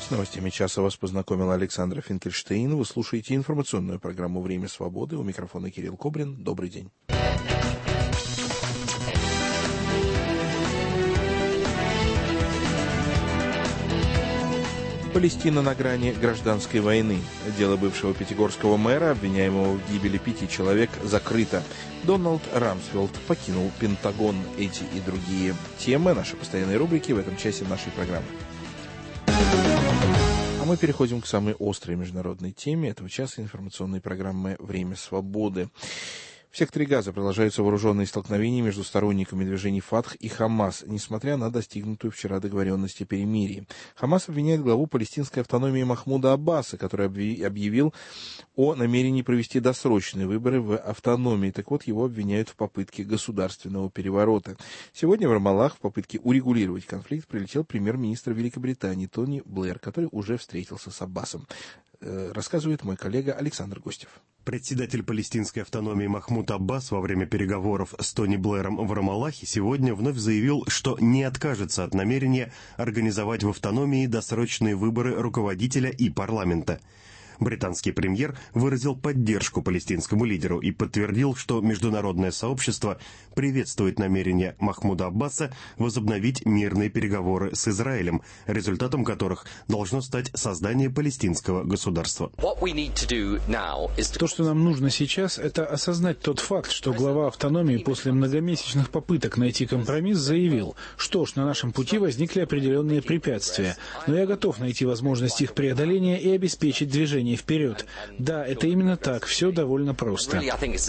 С новостями часа вас познакомил Александр Финкельштейн. Вы слушаете информационную программу «Время свободы». У микрофона Кирилл Кобрин. Добрый день. Палестина на грани гражданской войны. Дело бывшего пятигорского мэра, обвиняемого в гибели 5 человек, закрыто. Дональд Рамсфелд покинул Пентагон. Эти и другие темы нашей постоянной рубрики в этом часе нашей программы. А мы переходим к самой острой международной теме этого часа информационной программы «Время свободы». В секторе Газа продолжаются вооруженные столкновения между сторонниками движений Фатх и Хамас, несмотря на достигнутую вчера договоренность о перемирии. Хамас обвиняет главу палестинской автономии Махмуда Аббаса, который объявил о намерении провести досрочные выборы в автономии. Так вот, его обвиняют в попытке государственного переворота. Сегодня в Рамаллах в попытке урегулировать конфликт прилетел премьер-министр Великобритании Тони Блэр, который уже встретился с Аббасом. Рассказывает мой коллега Александр Гостев. Председатель палестинской автономии Махмуд Аббас во время переговоров с Тони Блэром в Рамаллахе сегодня вновь заявил, что не откажется от намерения организовать в автономии досрочные выборы руководителя и парламента. Британский премьер выразил поддержку палестинскому лидеру и подтвердил, что международное сообщество приветствует намерение Махмуда Аббаса возобновить мирные переговоры с Израилем, результатом которых должно стать создание палестинского государства. То, что нам нужно сейчас, это осознать тот факт, что глава автономии после многомесячных попыток найти компромисс заявил, что ж, на нашем пути возникли определенные препятствия, но я готов найти возможность их преодоления и обеспечить движение вперед. Да, это именно так, все довольно просто.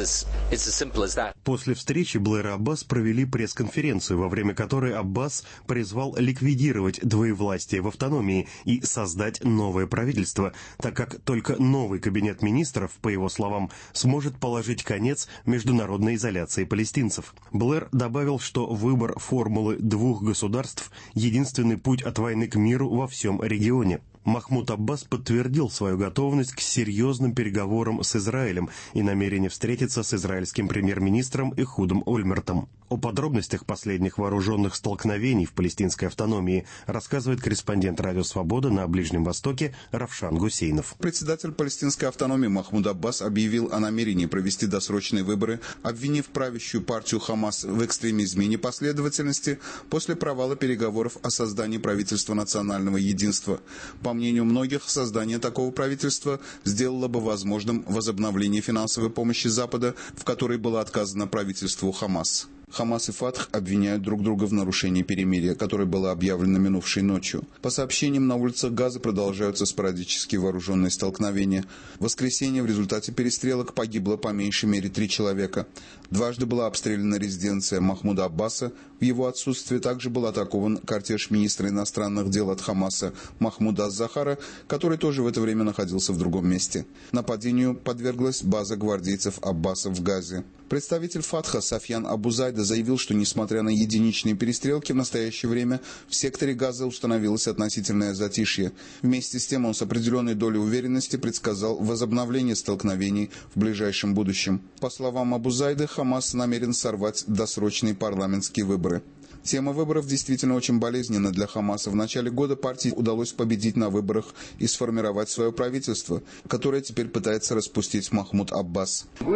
После встречи Блэр и Аббас провели пресс-конференцию, во время которой Аббас призвал ликвидировать двоевластие в автономии и создать новое правительство, так как только новый кабинет министров, по его словам, сможет положить конец международной изоляции палестинцев. Блэр добавил, что выбор формулы двух государств – единственный путь от войны к миру во всем регионе. Махмуд Аббас подтвердил свою готовность к серьезным переговорам с Израилем и намерение встретиться с израильским премьер-министром Эхудом Ольмертом. О подробностях последних вооруженных столкновений в палестинской автономии рассказывает корреспондент «Радио Свобода» на Ближнем Востоке Равшан Гусейнов. Председатель палестинской автономии Махмуд Аббас объявил о намерении провести досрочные выборы, обвинив правящую партию Хамас в экстремизме и непоследовательности после провала переговоров о создании правительства национального единства. По мнению многих, создание такого правительства сделало бы возможным возобновление финансовой помощи Запада, в которой было отказано правительству Хамас. Хамас и Фатх обвиняют друг друга в нарушении перемирия, которое было объявлено минувшей ночью. По сообщениям, на улицах Газа продолжаются спорадические вооруженные столкновения. В воскресенье в результате перестрелок погибло по меньшей мере 3 человека. Дважды была обстреляна резиденция Махмуда Аббаса. В его отсутствие также был атакован кортеж министра иностранных дел от Хамаса Махмуда Аз-Захара, который тоже в это время находился в другом месте. Нападению подверглась база гвардейцев Аббаса в Газе. Представитель Фатха Софьян Абу-Зайда заявил, что несмотря на единичные перестрелки в настоящее время в секторе Газа установилось относительное затишье. Вместе с тем он с определенной долей уверенности предсказал возобновление столкновений в ближайшем будущем. По словам Абу-Зайды, Хамас намерен сорвать досрочные парламентские выборы. Тема выборов действительно очень болезненна для Хамаса. В начале года партии удалось победить на выборах и сформировать свое правительство, которое теперь пытается распустить Махмуд Аббас. Мы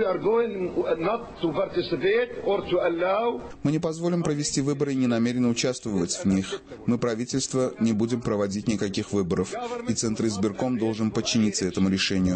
не позволим провести выборы и не намерены участвовать в них. Мы, правительство, не будем проводить никаких выборов, и Центр избирком должен подчиниться этому решению,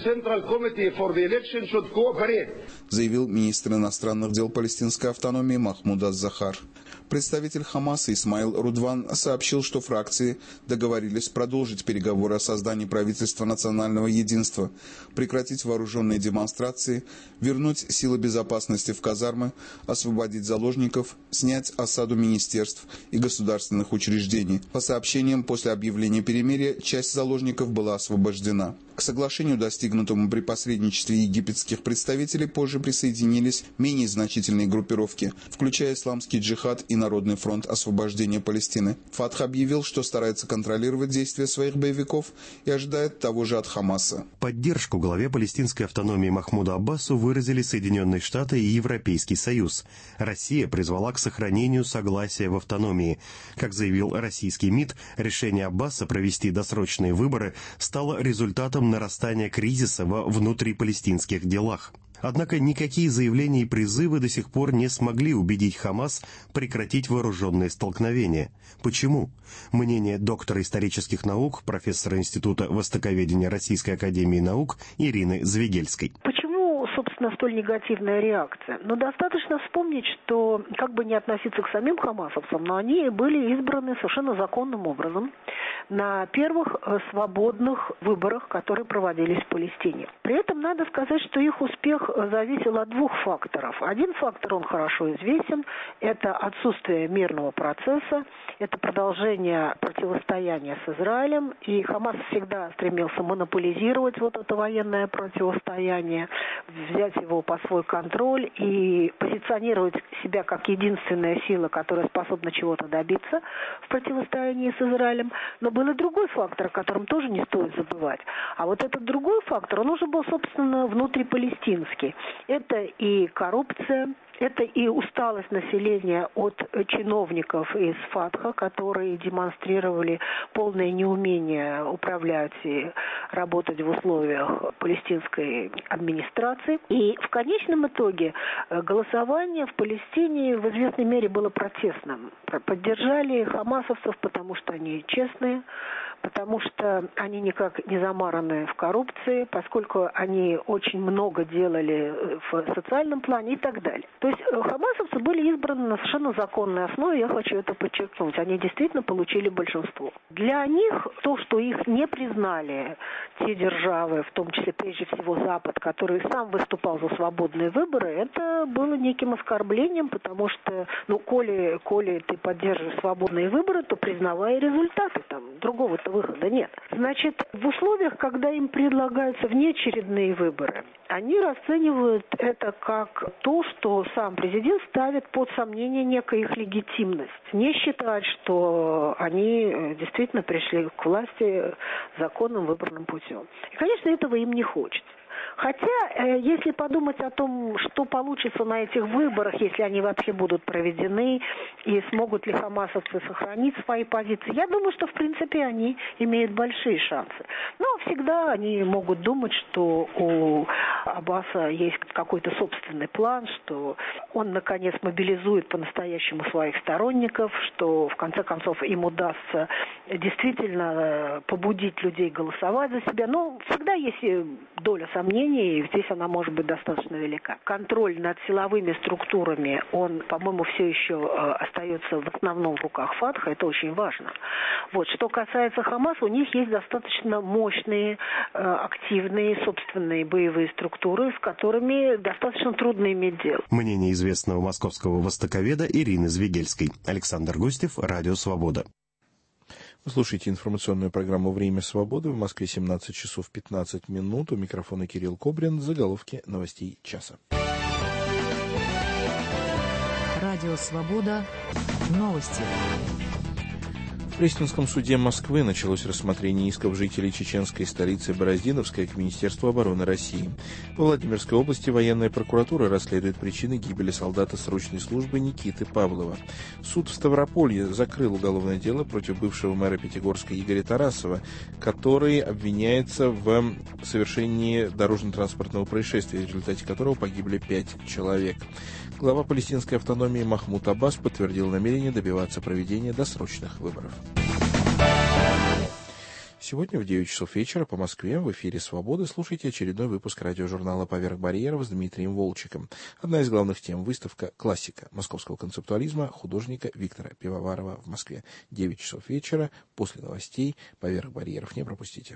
заявил министр иностранных дел палестинской автономии Махмуд Аз-Захар. Представитель Хамаса Исмаил Рудван сообщил, что фракции договорились продолжить переговоры о создании правительства национального единства, прекратить вооруженные демонстрации, вернуть силы безопасности в казармы, освободить заложников, снять осаду министерств и государственных учреждений. По сообщениям, после объявления перемирия часть заложников была освобождена. К соглашению, достигнутому при посредничестве египетских представителей, позже присоединились менее значительные группировки, включая исламский джихад и Народный фронт освобождения Палестины. Фатх объявил, что старается контролировать действия своих боевиков и ожидает того же от Хамаса. Поддержку главе палестинской автономии Махмуду Аббасу выразили Соединенные Штаты и Европейский Союз. Россия призвала к сохранению согласия в автономии. Как заявил российский МИД, решение Аббаса провести досрочные выборы стало результатом нарастания кризиса во внутрипалестинских делах. Однако никакие заявления и призывы до сих пор не смогли убедить Хамас прекратить вооруженные столкновения. Почему? Мнение доктора исторических наук, профессора Института востоковедения Российской академии наук Ирины Звегельской. Собственно, столь негативная реакция. Но достаточно вспомнить, что, как бы не относиться к самим хамасовцам, но они были избраны совершенно законным образом на первых свободных выборах, которые проводились в Палестине. При этом надо сказать, что их успех зависел от двух факторов. Один фактор, он хорошо известен, это отсутствие мирного процесса, это продолжение противостояния с Израилем, и Хамас всегда стремился монополизировать вот это военное противостояние, взять его под свой контроль и позиционировать себя как единственная сила, которая способна чего-то добиться в противостоянии с Израилем. Но был и другой фактор, о котором тоже не стоит забывать. А вот этот другой фактор, он уже был, собственно, внутрипалестинский. Это и коррупция, это и усталость населения от чиновников из Фатха, которые демонстрировали полное неумение управлять и работать в условиях палестинской администрации. И в конечном итоге голосование в Палестине в известной мере было протестным. Поддержали хамасовцев, потому что они честные, потому что они никак не замараны в коррупции, поскольку они очень много делали в социальном плане и так далее. То есть хамасовцы были избраны на совершенно законной основе, я хочу это подчеркнуть. Они действительно получили большинство. Для них то, что их не признали те державы, в том числе прежде всего Запад, который сам выступал за свободные выборы, это было неким оскорблением, потому что, коли ты поддерживаешь свободные выборы, то признавай результаты, там другого-то выхода нет. Значит, в условиях, когда им предлагаются внеочередные выборы, они расценивают это как то, что сам президент ставит под сомнение некую их легитимность. Не считают, что они действительно пришли к власти законным выборным путем. И, конечно, этого им не хочется. Хотя, если подумать о том, что получится на этих выборах, если они вообще будут проведены, и смогут ли хамасовцы сохранить свои позиции, я думаю, что, в принципе, они имеют большие шансы. Но всегда они могут думать, что у Аббаса есть какой-то собственный план, что он, наконец, мобилизует по-настоящему своих сторонников, что, в конце концов, им удастся действительно побудить людей голосовать за себя. Но всегда есть доля сомнений, и здесь она может быть достаточно велика. Контроль над силовыми структурами, он, по-моему, все еще остается в основном в руках Фатха, это очень важно. Вот. Что касается Хамаса, у них есть достаточно мощные, активные, собственные боевые структуры, с которыми достаточно трудно иметь дело. Мнение известного московского востоковеда Ирины Звегельской. Александр Гостев, Радио Свобода. Вы слушаете информационную программу «Время свободы». В Москве 17 часов 15 минут. У микрофона Кирилл Кобрин. Заголовки новостей часа. Радио Свобода. Новости. В Пресненском суде Москвы началось рассмотрение исков жителей чеченской столицы Бороздиновской к Министерству обороны России. Во Владимирской области военная прокуратура расследует причины гибели солдата срочной службы Никиты Павлова. Суд в Ставрополье закрыл уголовное дело против бывшего мэра Пятигорска Игоря Тарасова, который обвиняется в совершении дорожно-транспортного происшествия, в результате которого погибли 5 человек. Глава палестинской автономии Махмуд Аббас подтвердил намерение добиваться проведения досрочных выборов. Сегодня в 9 часов вечера по Москве в эфире «Свободы» слушайте очередной выпуск радиожурнала «Поверх барьеров» с Дмитрием Волчиком. Одна из главных тем — выставка «Классика» московского концептуализма художника Виктора Пивоварова в Москве. 9 часов вечера, после новостей «Поверх барьеров». Не пропустите.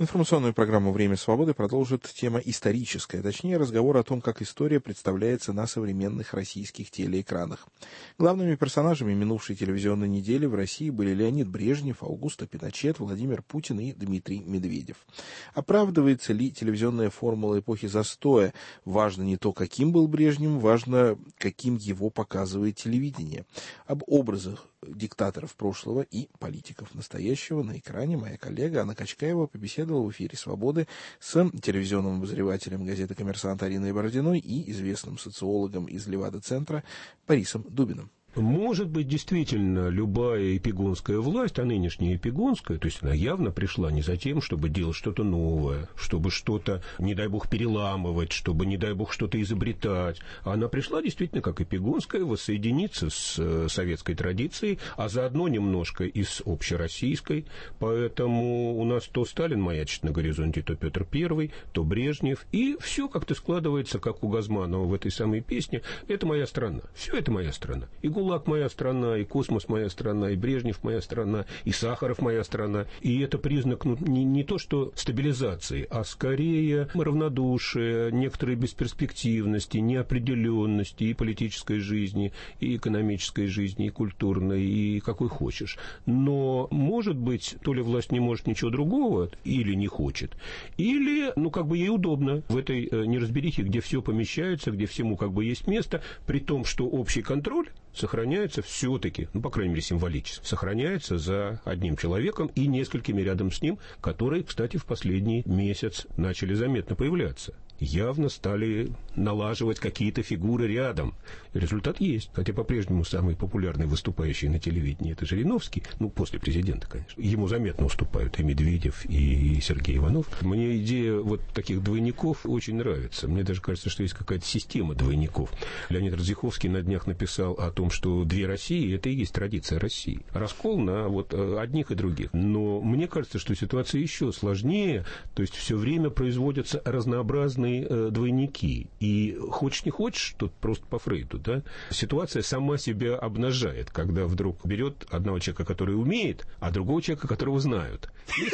Информационную программу «Время свободы» продолжит тема историческая, точнее разговор о том, как история представляется на современных российских телеэкранах. Главными персонажами минувшей телевизионной недели в России были Леонид Брежнев, Аугусто Пиночет, Владимир Путин и Дмитрий Медведев. Оправдывается ли телевизионная формула эпохи застоя? Важно не то, каким был Брежнев, важно, каким его показывает телевидение. Об образах диктаторов прошлого и политиков настоящего на экране моя коллега Анна Качкаева побеседовала в эфире «Свободы» с телевизионным обозревателем газеты «Коммерсант» Ариной Бородиной и известным социологом из Левада-центра Борисом Дубиным. Может быть, действительно, любая эпигонская власть, а нынешняя эпигонская, то есть она явно пришла не за тем, чтобы делать что-то новое, чтобы что-то, не дай бог, переламывать, чтобы, не дай бог, что-то изобретать. Она пришла действительно как эпигонская, воссоединиться с советской традицией, а заодно немножко и с общероссийской. Поэтому у нас то Сталин маячит на горизонте, то Петр I, то Брежнев. И все как-то складывается, как у Газманова в этой самой песне. Это моя страна. Все это моя страна. И ГУЛАГ моя страна, и космос моя страна, и Брежнев моя страна, и Сахаров моя страна. И это признак не то, что стабилизации, а скорее равнодушия, некоторой бесперспективности, неопределенности и политической жизни, и экономической жизни, и культурной, и какой хочешь. Но, может быть, то ли власть не может ничего другого, или не хочет, или, ей удобно в этой неразберихе, где все помещается, где всему есть место, при том, что общий контроль сохраняется все-таки, по крайней мере, символически, сохраняется за одним человеком и несколькими рядом с ним, которые, кстати, в последний месяц начали заметно появляться. Явно стали налаживать какие-то фигуры рядом. Результат есть. Хотя по-прежнему самый популярный выступающий на телевидении — это Жириновский. После президента, конечно. Ему заметно уступают и Медведев, и Сергей Иванов. Мне идея таких двойников очень нравится. Мне даже кажется, что есть какая-то система двойников. Леонид Радзиховский на днях написал о том, что две России — это и есть традиция России. Раскол на одних и других. Но мне кажется, что ситуация еще сложнее. То есть все время производятся разнообразные двойники. И хочешь не хочешь, тут просто по Фрейду, да, ситуация сама себя обнажает, когда вдруг берет одного человека, который умеет, а другого человека, которого знают.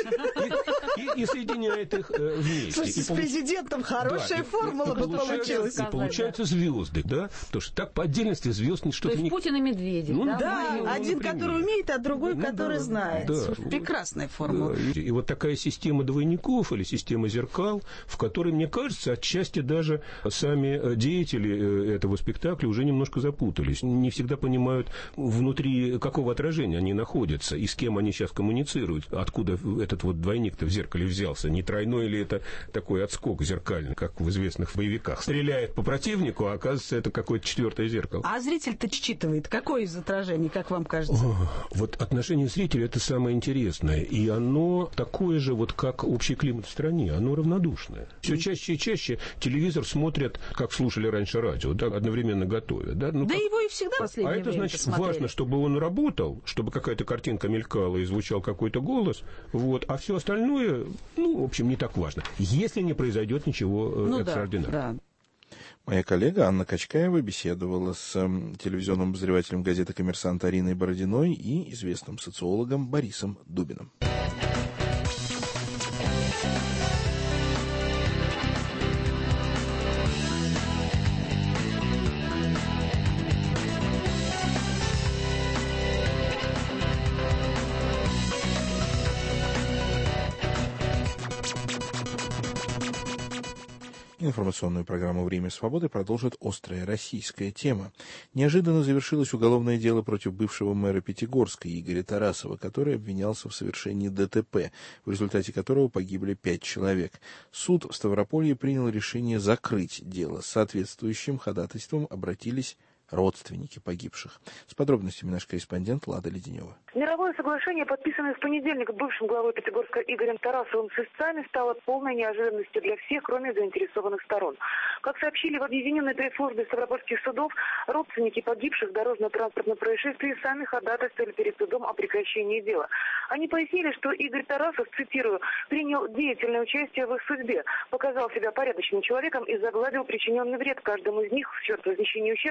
И соединяет их вместе. Слушайте, с президентом хорошая формула бы получилась. И получаются звезды, да? Потому что так по отдельности звезд что-то... То есть Путин и Медведев, один, который умеет, а другой, который знает. Да. Прекрасная формула. И такая система двойников или система зеркал, в которой, мне кажется, отчасти даже сами деятели этого спектакля уже немножко запутались. Не всегда понимают, внутри какого отражения они находятся и с кем они сейчас коммуницируют. Откуда этот двойник-то в зеркале взялся? Не тройной ли это такой отскок зеркальный, как в известных боевиках? Стреляет по противнику, а оказывается, это какое-то четвертое зеркало. А зритель-то считывает, какое из отражений, как вам кажется? Отношение зрителя — это самое интересное. И оно такое же, как общий климат в стране. Оно равнодушное. Все чаще и чаще телевизор смотрят, как слушали раньше радио, да, одновременно готовя. Да, его и всегда в последнее время это значит, посмотрели. Важно, чтобы он работал, чтобы какая-то картинка мелькала и звучал какой-то голос, а все остальное, в общем, не так важно, если не произойдет ничего экстраординарного. Да. Моя коллега Анна Качкаева беседовала с телевизионным обозревателем газеты «Коммерсант» Ариной Бородиной и известным социологом Борисом Дубиным. Информационную программу «Время свободы» продолжит острая российская тема. Неожиданно завершилось уголовное дело против бывшего мэра Пятигорска Игоря Тарасова, который обвинялся в совершении ДТП, в результате которого погибли 5 человек. Суд в Ставрополье принял решение закрыть дело. С соответствующим ходатайством обратились родственники погибших. С подробностями наш корреспондент Лада Леденева. Мировое соглашение, подписанное в понедельник бывшим главой Пятигорска Игорем Тарасовым с истцами, стало полной неожиданностью для всех, кроме заинтересованных сторон. Как сообщили в объединенной пресс-службе Ставропольских судов, родственники погибших в дорожно-транспортном происшествии сами ходатайствовали перед судом о прекращении дела. Они пояснили, что Игорь Тарасов, цитирую, принял деятельное участие в их судьбе, показал себя порядочным человеком и загладил причиненный вред каждому из них в счет возмещения ущерба,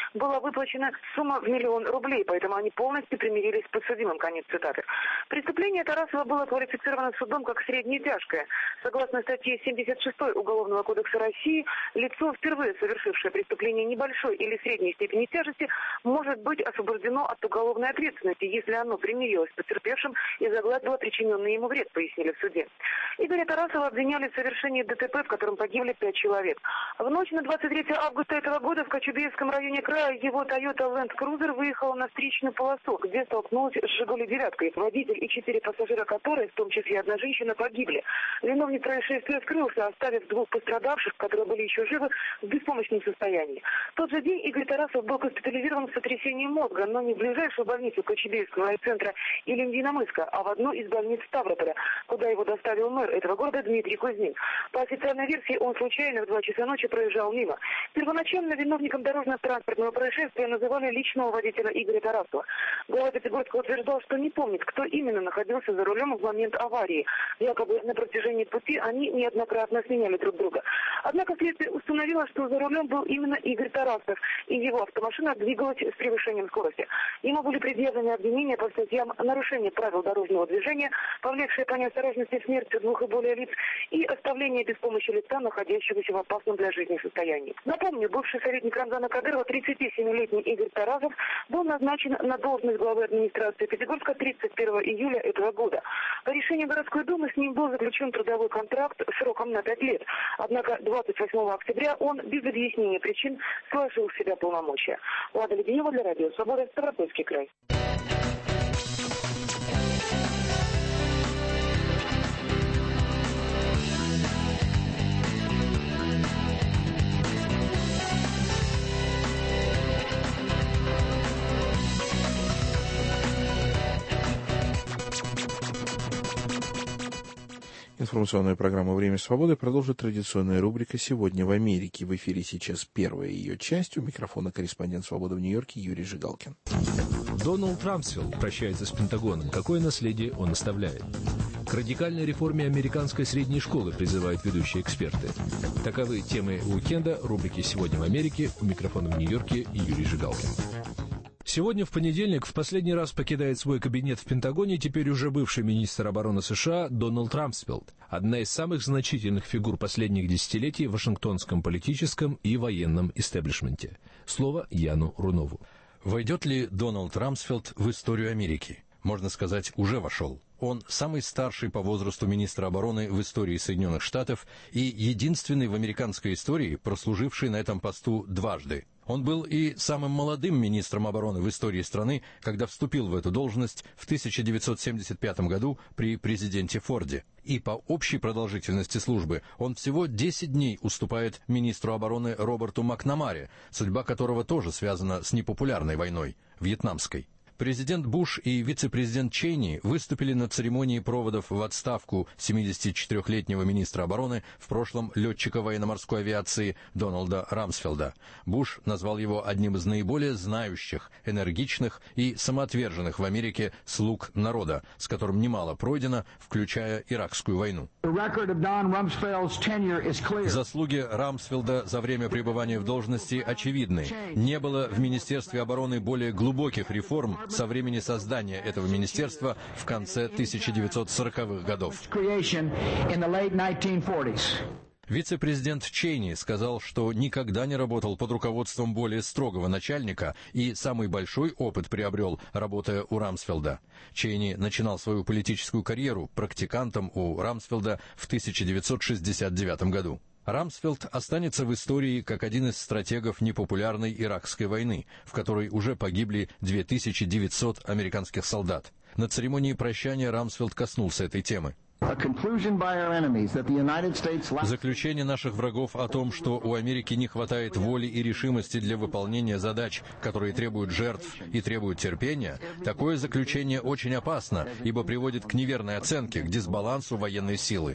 была выплачена сумма в $1 миллион, поэтому они полностью примирились с подсудимым. Конец цитаты. Преступление Тарасова было квалифицировано судом как средне тяжкое. Согласно статье 76 Уголовного кодекса России, лицо, впервые совершившее преступление небольшой или средней степени тяжести, может быть освобождено от уголовной ответственности, если оно примирилось с потерпевшим и загладило причиненный ему вред, пояснили в суде. Игоря Тарасова обвиняли в совершении ДТП, в котором погибли 5 человек. В ночь на 23 августа этого года в Кочубеевском районе края его Toyota Land Cruiser выехала на встречную полосу, где столкнулась с «Жигули» девяткой. Водитель и 4 пассажира которой, в том числе одна женщина, погибли. Виновник происшествия скрылся, оставив 2 пострадавших, которые были еще живы, в беспомощном состоянии. В тот же день Игорь Тарасов был госпитализирован с сотрясением мозга, но не в ближайшую больницу Кочубеевского райцентра или Лениномыска, а в одну из больниц Ставрополя, куда его доставил мэр этого города Дмитрий Кузьмин. По официальной версии, он случайно в 2 часа ночи проезжал мимо. Первоначально виновником дорожно-транспортного происшествия называли личного водителя Игоря Тарасова. Глава Пятигорска утверждал, что не помнит, кто именно находился за рулем в момент аварии. Якобы на протяжении пути они неоднократно сменяли друг друга. Однако следствие установило, что за рулем был именно Игорь Тарасов, и его автомашина двигалась с превышением скорости. Ему были предъявлены обвинения по статьям нарушение правил дорожного движения, повлекшее по неосторожности смерть 2 и более лиц, и оставление без помощи лица, находящегося в опасном для жизни состоянии. Напомню, бывший советник Рамзана Кадырова, 37-летний Игорь Тарасов, был назначен на должность главы администрации Пятигорска 31 июля этого года. По решению городской думы с ним был заключен трудовой контракт сроком на 5 лет. Однако 28 октября он без объяснения причин сложил в себя полномочия. Влада Леденева для Радио Свобода, Ставропольский край. Информационная программа «Время свободы» продолжит традиционная рубрика «Сегодня в Америке». В эфире сейчас первая ее часть. У микрофона корреспондент «Свободы» в Нью-Йорке Юрий Жигалкин. Дональд Рамсфелд прощается с Пентагоном. Какое наследие он оставляет? К радикальной реформе американской средней школы призывают ведущие эксперты. Таковы темы уикенда рубрики «Сегодня в Америке». У микрофона в Нью-Йорке Юрий Жигалкин. Сегодня, в понедельник, в последний раз покидает свой кабинет в Пентагоне теперь уже бывший министр обороны США Дональд Рамсфелд, одна из самых значительных фигур последних десятилетий в вашингтонском политическом и военном истеблишменте. Слово Яну Рунову. Войдет ли Дональд Рамсфелд в историю Америки? Можно сказать, уже вошел. Он самый старший по возрасту министр обороны в истории Соединенных Штатов и единственный в американской истории, прослуживший на этом посту дважды. Он был и самым молодым министром обороны в истории страны, когда вступил в эту должность в 1975 году при президенте Форде. И по общей продолжительности службы он всего 10 дней уступает министру обороны Роберту Макнамаре, судьба которого тоже связана с непопулярной войной, вьетнамской. Президент Буш и вице-президент Чейни выступили на церемонии проводов в отставку 74-летнего министра обороны, в прошлом летчика военно-морской авиации Дональда Рамсфелда. Буш назвал его одним из наиболее знающих, энергичных и самоотверженных в Америке слуг народа, с которым немало пройдено, включая Иракскую войну. Заслуги Рамсфелда за время пребывания в должности очевидны. Не было в Министерстве обороны более глубоких реформ со времени создания этого министерства в конце 1940-х годов. Вице-президент Чейни сказал, что никогда не работал под руководством более строгого начальника и самый большой опыт приобрел, работая у Рамсфелда. Чейни начинал свою политическую карьеру практикантом у Рамсфелда в 1969 году. Рамсфелд останется в истории как один из стратегов непопулярной Иракской войны, в которой уже погибли 2900 американских солдат. На церемонии прощания Рамсфелд коснулся этой темы. Заключение наших врагов о том, что у Америки не хватает воли и решимости для выполнения задач, которые требуют жертв и требуют терпения, такое заключение очень опасно, ибо приводит к неверной оценке, к дисбалансу военной силы.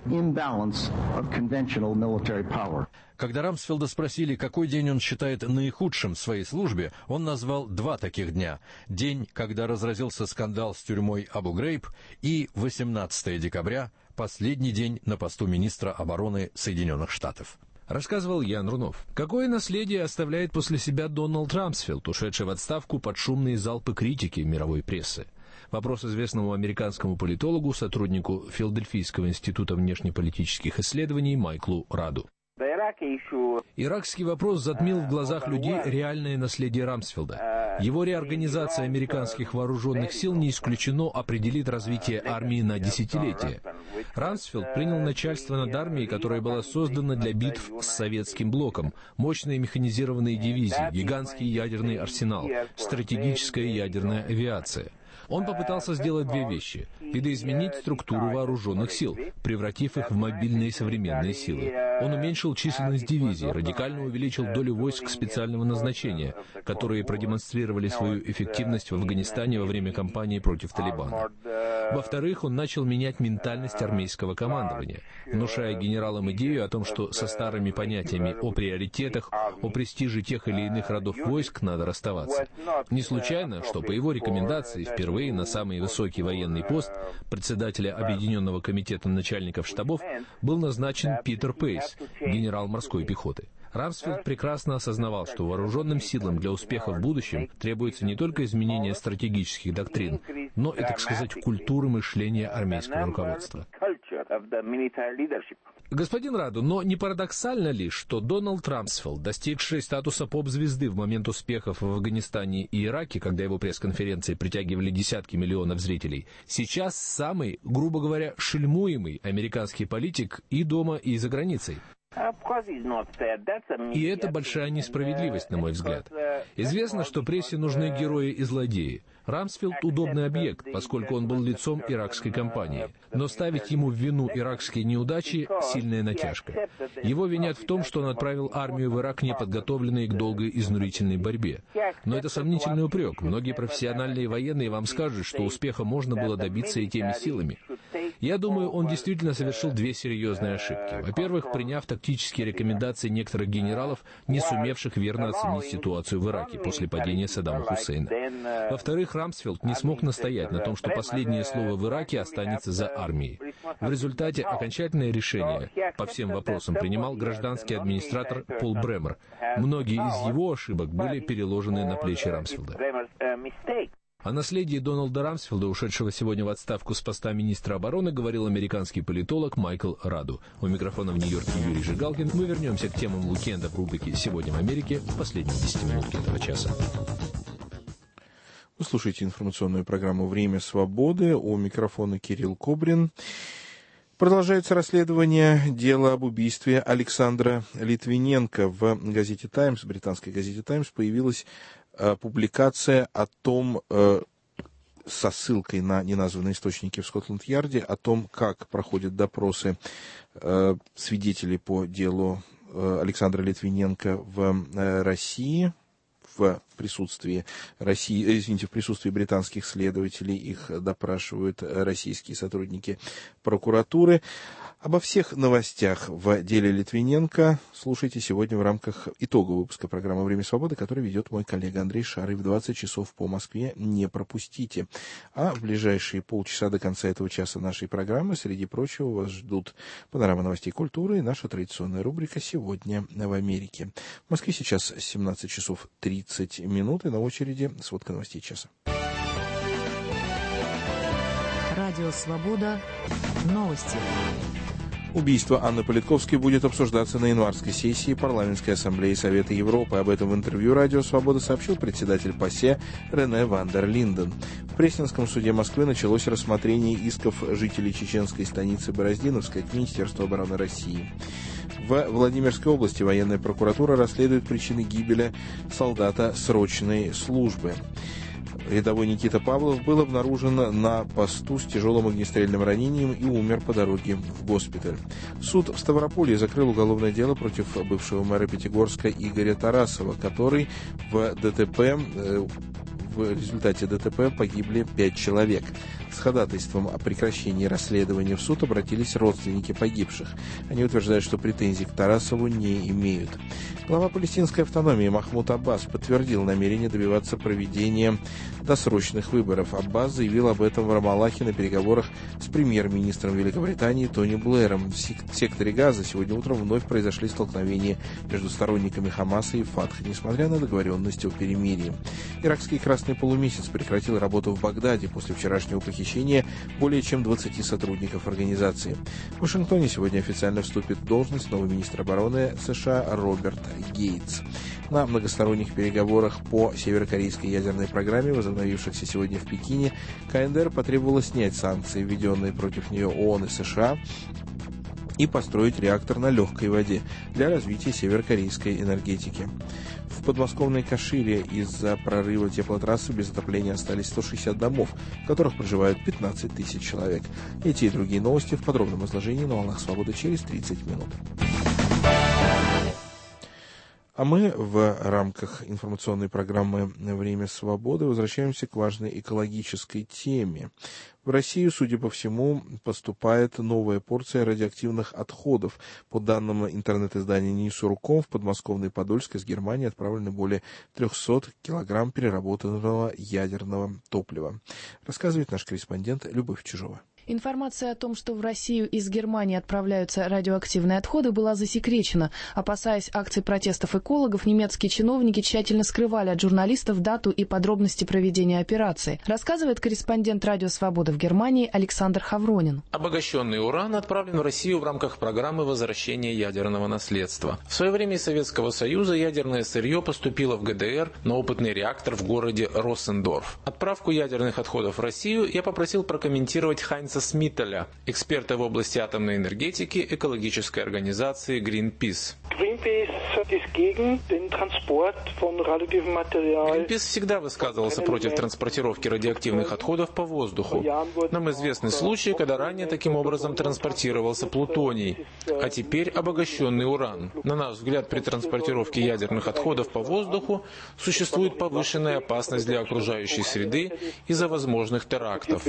Когда Рамсфелда спросили, какой день он считает наихудшим в своей службе, он назвал 2 таких дня. День, когда разразился скандал с тюрьмой Абу-Грейб, и 18 декабря, последний день на посту министра обороны Соединенных Штатов. Рассказывал Ян Рунов. Какое наследие оставляет после себя Дональд Рамсфелд, ушедший в отставку под шумные залпы критики мировой прессы? Вопрос известному американскому политологу, сотруднику Филадельфийского института внешнеполитических исследований Майклу Раду. Иракский вопрос затмил в глазах людей реальное наследие Рамсфелда. Его реорганизация американских вооруженных сил не исключено определит развитие армии на десятилетия. Рамсфелд принял начальство над армией, которая была создана для битв с советским блоком, мощные механизированные дивизии, гигантский ядерный арсенал, стратегическая ядерная авиация. Он попытался сделать две вещи – видоизменить структуру вооруженных сил, превратив их в мобильные современные силы. Он уменьшил численность дивизий, радикально увеличил долю войск специального назначения, которые продемонстрировали свою эффективность в Афганистане во время кампании против Талибана. Во-вторых, он начал менять ментальность армейского командования, внушая генералам идею о том, что со старыми понятиями о приоритетах, о престиже тех или иных родов войск надо расставаться. Не случайно, что по его рекомендации впервые на самый высокий военный пост председателя Объединенного комитета начальников штабов был назначен Питер Пейс, генерал морской пехоты. Рамсфелд прекрасно осознавал, что вооруженным силам для успеха в будущем требуется не только изменение стратегических доктрин, но и, так сказать, культуры мышления армейского руководства. Господин Раду, но не парадоксально ли, что Дональд Рамсфелд, достигший статуса поп-звезды в момент успехов в Афганистане и Ираке, когда его пресс-конференции притягивали десятки миллионов зрителей, сейчас самый, грубо говоря, шельмуемый американский политик и дома, и за границей? И это большая несправедливость, на мой взгляд. Известно, что прессе нужны герои и злодеи. Рамсфелд – удобный объект, поскольку он был лицом иракской кампании. Но ставить ему в вину иракские неудачи – сильная натяжка. Его винят в том, что он отправил армию в Ирак, неподготовленной к долгой изнурительной борьбе. Но это сомнительный упрек. Многие профессиональные военные вам скажут, что успеха можно было добиться и теми силами. Я думаю, он действительно совершил две серьезные ошибки. Во-первых, приняв тактические рекомендации некоторых генералов, не сумевших верно оценить ситуацию в Ираке после падения Саддама Хусейна. Во-вторых, Рамсфелд не смог настоять на том, что последнее слово в Ираке останется за армией. В результате окончательное решение по всем вопросам принимал гражданский администратор Пол Бремер. Многие из его ошибок были переложены на плечи Рамсфелда. О наследии Дональда Рамсфелда, ушедшего сегодня в отставку с поста министра обороны, говорил американский политолог Майкл Раду. У микрофона в Нью-Йорке Юрий Жигалкин. Мы вернемся к темам уикенда в рубрике «Сегодня в Америке» в последние 10 минут этого часа. Вы слушаете информационную программу «Время свободы». У микрофона Кирилл Кобрин. Продолжается расследование дела об убийстве Александра Литвиненко. В газете «Таймс», британской газете «Таймс», появилась публикация о том, со ссылкой на неназванные источники в Скотланд-Ярде, о том, как проходят допросы свидетелей по делу Александра Литвиненко в России, в присутствии в присутствии британских следователей. Их допрашивают российские сотрудники прокуратуры. Обо всех новостях в деле Литвиненко слушайте сегодня в рамках итогового выпуска программы «Время свободы», который ведет мой коллега Андрей Шарый в 20 часов по Москве. Не пропустите. А в ближайшие полчаса до конца этого часа нашей программы, среди прочего, вас ждут панорама новостей культуры и наша традиционная рубрика «Сегодня в Америке». В Москве сейчас 17 часов 30 минут, и на очереди сводка новостей часа. Радио «Свобода». Новости. Убийство Анны Политковской будет обсуждаться на январской сессии Парламентской ассамблеи Совета Европы. Об этом в интервью «Радио Свобода» сообщил председатель ПАСЕ Рене ван дер Линден. В Пресненском суде Москвы началось рассмотрение исков жителей чеченской станицы Бороздиновской к Министерству обороны России. В Владимирской области военная прокуратура расследует причины гибели солдата срочной службы. Рядовой Никита Павлов был обнаружен на посту с тяжелым огнестрельным ранением и умер по дороге в госпиталь. Суд в Ставрополье закрыл уголовное дело против бывшего мэра Пятигорска Игоря Тарасова, который в ДТП в результате ДТП погибли 5 человек. С ходатайством о прекращении расследования в суд обратились родственники погибших. Они утверждают, что претензий к Тарасову не имеют. Глава палестинской автономии Махмуд Аббас подтвердил намерение добиваться проведения досрочных выборов. Аббас заявил об этом в Рамаллахе на переговорах с премьер-министром Великобритании Тони Блэром. В секторе Газа сегодня утром вновь произошли столкновения между сторонниками Хамаса и Фатх, несмотря на договоренности о перемирии. Иракский Красный полумесяц прекратил работу в Багдаде после вчерашнего похищения более чем 20 сотрудников организации. В Вашингтоне сегодня официально вступит в должность новый министр обороны США Роберт Гейтс. На многосторонних переговорах по северокорейской ядерной программе, возобновившихся сегодня в Пекине, КНДР потребовала снять санкции, введенные против нее ООН и США, и построить реактор на легкой воде для развития северокорейской энергетики. В подмосковной Кашире из-за прорыва теплотрассы без отопления остались 160 домов, в которых проживают 15 тысяч человек. Эти и другие новости в подробном изложении на «Волнах Свободы» через 30 минут. А мы в рамках информационной программы «Время свободы» возвращаемся к важной экологической теме. В Россию, судя по всему, поступает новая порция радиоактивных отходов. По данным интернет-издания «Ньюсурком», в подмосковный Подольск из Германии отправлены более 300 килограмм переработанного ядерного топлива. Рассказывает наш корреспондент Любовь Чижова. Информация о том, что в Россию из Германии отправляются радиоактивные отходы, была засекречена. Опасаясь акций протестов экологов, немецкие чиновники тщательно скрывали от журналистов дату и подробности проведения операции, рассказывает корреспондент «Радио Свобода» в Германии Александр Хавронин. Обогащенный уран отправлен в Россию в рамках программы возвращения ядерного наследства. В свое время из Советского Союза ядерное сырье поступило в ГДР на опытный реактор в городе Россендорф. Отправку ядерных отходов в Россию я попросил прокомментировать Хайнца Смиталя, эксперта в области атомной энергетики экологической организации Greenpeace. Greenpeace всегда высказывался против транспортировки радиоактивных отходов по воздуху. Нам известны случаи, когда ранее таким образом транспортировался плутоний, а теперь обогащенный уран. На наш взгляд, при транспортировке ядерных отходов по воздуху существует повышенная опасность для окружающей среды из-за возможных терактов.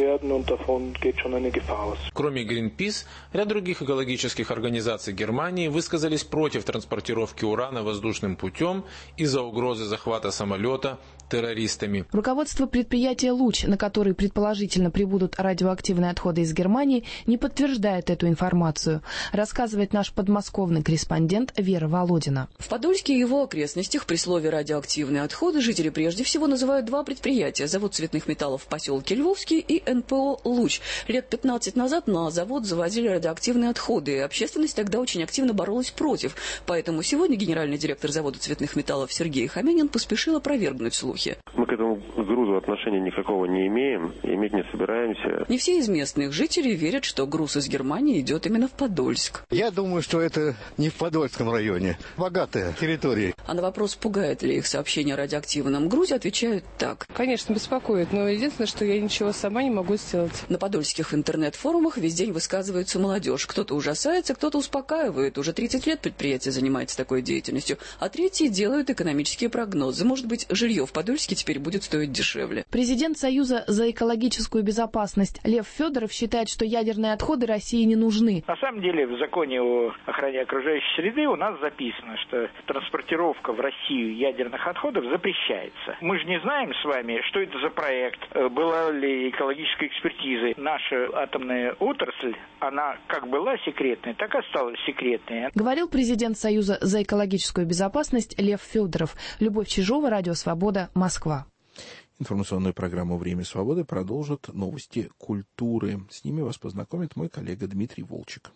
Кроме Greenpeace, ряд других экологических организаций Германии высказались против транспортировки урана воздушным путем из-за угрозы захвата самолета террористами. Руководство предприятия «Луч», на который предположительно прибудут радиоактивные отходы из Германии, не подтверждает эту информацию, рассказывает наш подмосковный корреспондент Вера Володина. В Подольске и его окрестностях при слове «радиоактивные отходы» жители прежде всего называют два предприятия: завод цветных металлов в поселке Львовский и НПО «Луч». Лет 15 назад на завод завозили радиоактивные отходы, и общественность тогда очень активно боролась против. Поэтому сегодня генеральный директор завода цветных металлов Сергей Хомянин поспешил опровергнуть слухи. Мы к этому грузу отношения никакого не имеем, иметь не собираемся. Не все из местных жителей верят, что груз из Германии идет именно в Подольск. Я думаю, что это не в Подольском районе. Богатая территория. А на вопрос, пугает ли их сообщение о радиоактивном грузе, отвечают так. Конечно, беспокоит, но единственное, что я ничего сама не могу сделать. На подольских интернет-форумах весь день высказывается молодежь. Кто-то ужасается, кто-то успокаивает. Уже 30 лет предприятие занимается такой деятельностью, а третьи делают экономические прогнозы. Может быть, жилье в Подольске теперь будет стоить дешевле. Президент Союза за экологическую безопасность Лев Федоров считает, что ядерные отходы России не нужны. На самом деле в законе о охране окружающей среды у нас записано, что транспортировка в Россию ядерных отходов запрещается. Мы же не знаем с вами, что это за проект, была ли экологическая экспертиза. Наша атомная отрасль, она как была секретной, так и осталась секретной. Говорил президент Союза за экологическую безопасность Лев Федоров. Любовь Чижова, Радио Свобода, Москва. Информационную программу «Время свободы» продолжат новости культуры. С ними вас познакомит мой коллега Дмитрий Волчек.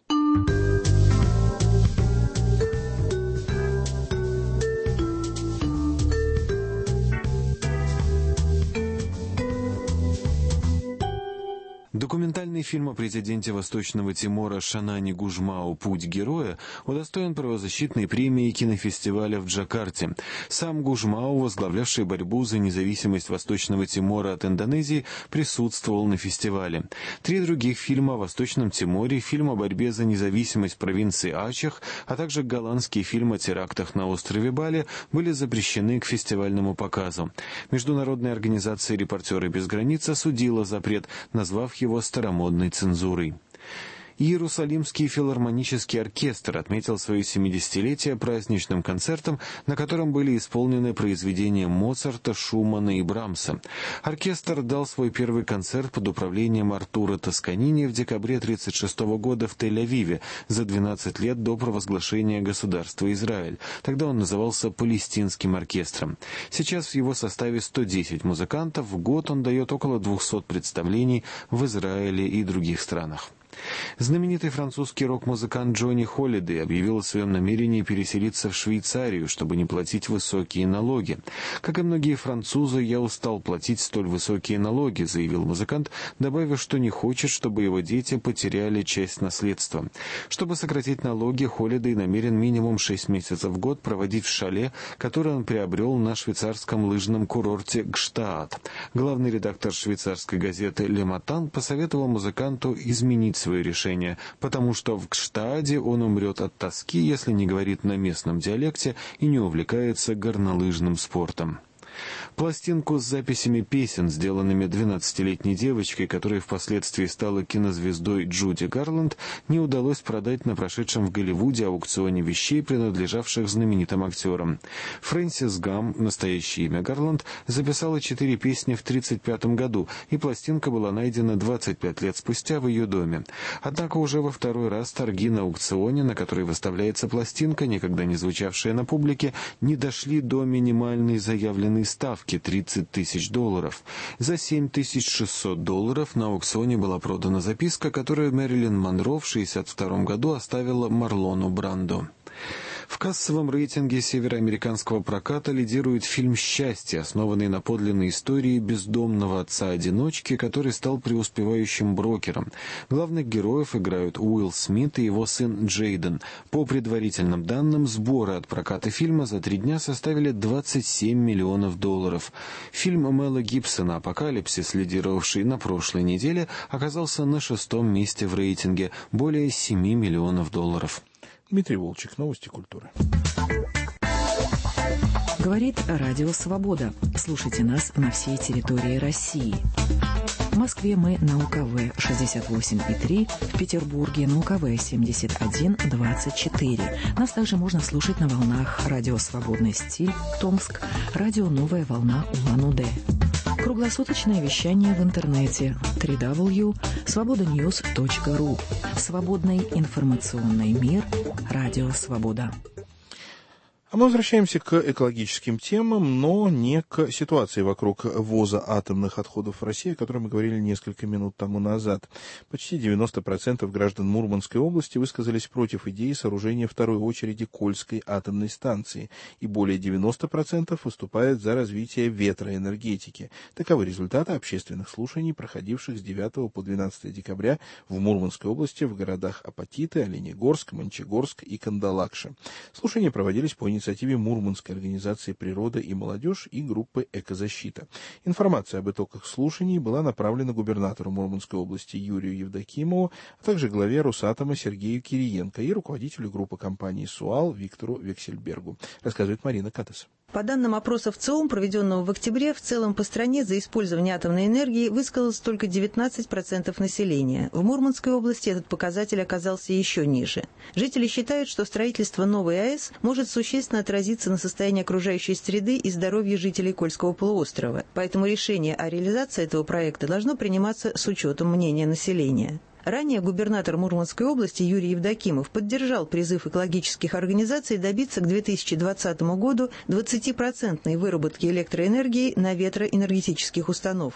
Документальный фильм о президенте Восточного Тимора Шанани Гужмау «Путь героя» удостоен правозащитной премии кинофестиваля в Джакарте. Сам Гужмау, возглавлявший борьбу за независимость Восточного Тимора от Индонезии, присутствовал на фестивале. 3 других фильма о Восточном Тиморе, фильм о борьбе за независимость провинции Ачех, а также голландский фильм о терактах на острове Бали были запрещены к фестивальному показу. Международная организация «Репортеры без границ» осудила запрет, назвав его старомодной цензурой. Иерусалимский филармонический оркестр отметил свое 70-летие праздничным концертом, на котором были исполнены произведения Моцарта, Шумана и Брамса. Оркестр дал свой первый концерт под управлением Артура Тосканини в декабре 1936 года в Тель-Авиве, за 12 лет до провозглашения государства Израиль. Тогда он назывался Палестинским оркестром. Сейчас в его составе 110 музыкантов, в год он дает около 200 представлений в Израиле и других странах. Знаменитый французский рок-музыкант Джонни Холлидей объявил о своем намерении переселиться в Швейцарию, чтобы не платить высокие налоги. «Как и многие французы, я устал платить столь высокие налоги», — заявил музыкант, добавив, что не хочет, чтобы его дети потеряли часть наследства. Чтобы сократить налоги, Холлидей намерен минимум 6 месяцев в год проводить в шале, который он приобрел на швейцарском лыжном курорте Гштаат. Главный редактор швейцарской газеты «Ле Матан» посоветовал музыканту изменить свое решение, потому что в Гштааде он умрет от тоски, если не говорит на местном диалекте и не увлекается горнолыжным спортом. Пластинку с записями песен, сделанными 12-летней девочкой, которая впоследствии стала кинозвездой Джуди Гарланд, не удалось продать на прошедшем в Голливуде аукционе вещей, принадлежавших знаменитым актерам. Фрэнсис Гам, настоящее имя Гарланд, записала 4 песни в 1935 году, и пластинка была найдена 25 лет спустя в ее доме. Однако уже во второй раз торги на аукционе, на который выставляется пластинка, никогда не звучавшая на публике, не дошли до минимальной заявленной ставки $30 тысяч. За $7600 на аукционе была продана записка, которую Мэрилин Монро в 1962 году оставила Марлону Брандо. В кассовом рейтинге североамериканского проката лидирует фильм «Счастье», основанный на подлинной истории бездомного отца-одиночки, который стал преуспевающим брокером. Главных героев играют Уилл Смит и его сын Джейден. По предварительным данным, сборы от проката фильма за 3 дня составили $27 миллионов. Фильм Мэла Гибсона «Апокалипсис», лидировавший на прошлой неделе, оказался на 6-м месте в рейтинге, более $7 миллионов. Дмитрий Волчек, новости культуры. Говорит Радио Свобода. Слушайте нас на всей территории России. В Москве мы на УКВ 68,3, в Петербурге на УКВ 71,24. Нас также можно слушать на волнах Радио Свободный стиль, Томск, Радио Новая волна Улан-Удэ. Круглосуточное вещание в интернете www.svobodanews.ru. Свободный информационный мир. Радио Свобода. А мы возвращаемся к экологическим темам, но не к ситуации вокруг ввоза атомных отходов в Россию, о которой мы говорили несколько минут тому назад. Почти 90% граждан Мурманской области высказались против идеи сооружения второй очереди Кольской атомной станции, и более 90% выступают за развитие ветроэнергетики. Таковы результаты общественных слушаний, проходивших с 9 по 12 декабря в Мурманской области в городах Апатиты, Оленегорск, Мончегорск и Кандалакша. Слушания проводились по инициативе Мурманской организации «Природа и молодежь» и группы «Экозащита». Информация об итогах слушаний была направлена губернатору Мурманской области Юрию Евдокимову, а также главе Росатома Сергею Кириенко и руководителю группы компании «Суал» Виктору Вексельбергу, рассказывает Марина Катас. По данным опроса ВЦИОМ, проведенного в октябре, в целом по стране за использование атомной энергии высказалось только 19% населения. В Мурманской области этот показатель оказался еще ниже. Жители считают, что строительство новой АЭС может существенно отразиться на состоянии окружающей среды и здоровье жителей Кольского полуострова. Поэтому решение о реализации этого проекта должно приниматься с учетом мнения населения. Ранее губернатор Мурманской области Юрий Евдокимов поддержал призыв экологических организаций добиться к 2020 году 20% выработки электроэнергии на ветроэнергетических установках.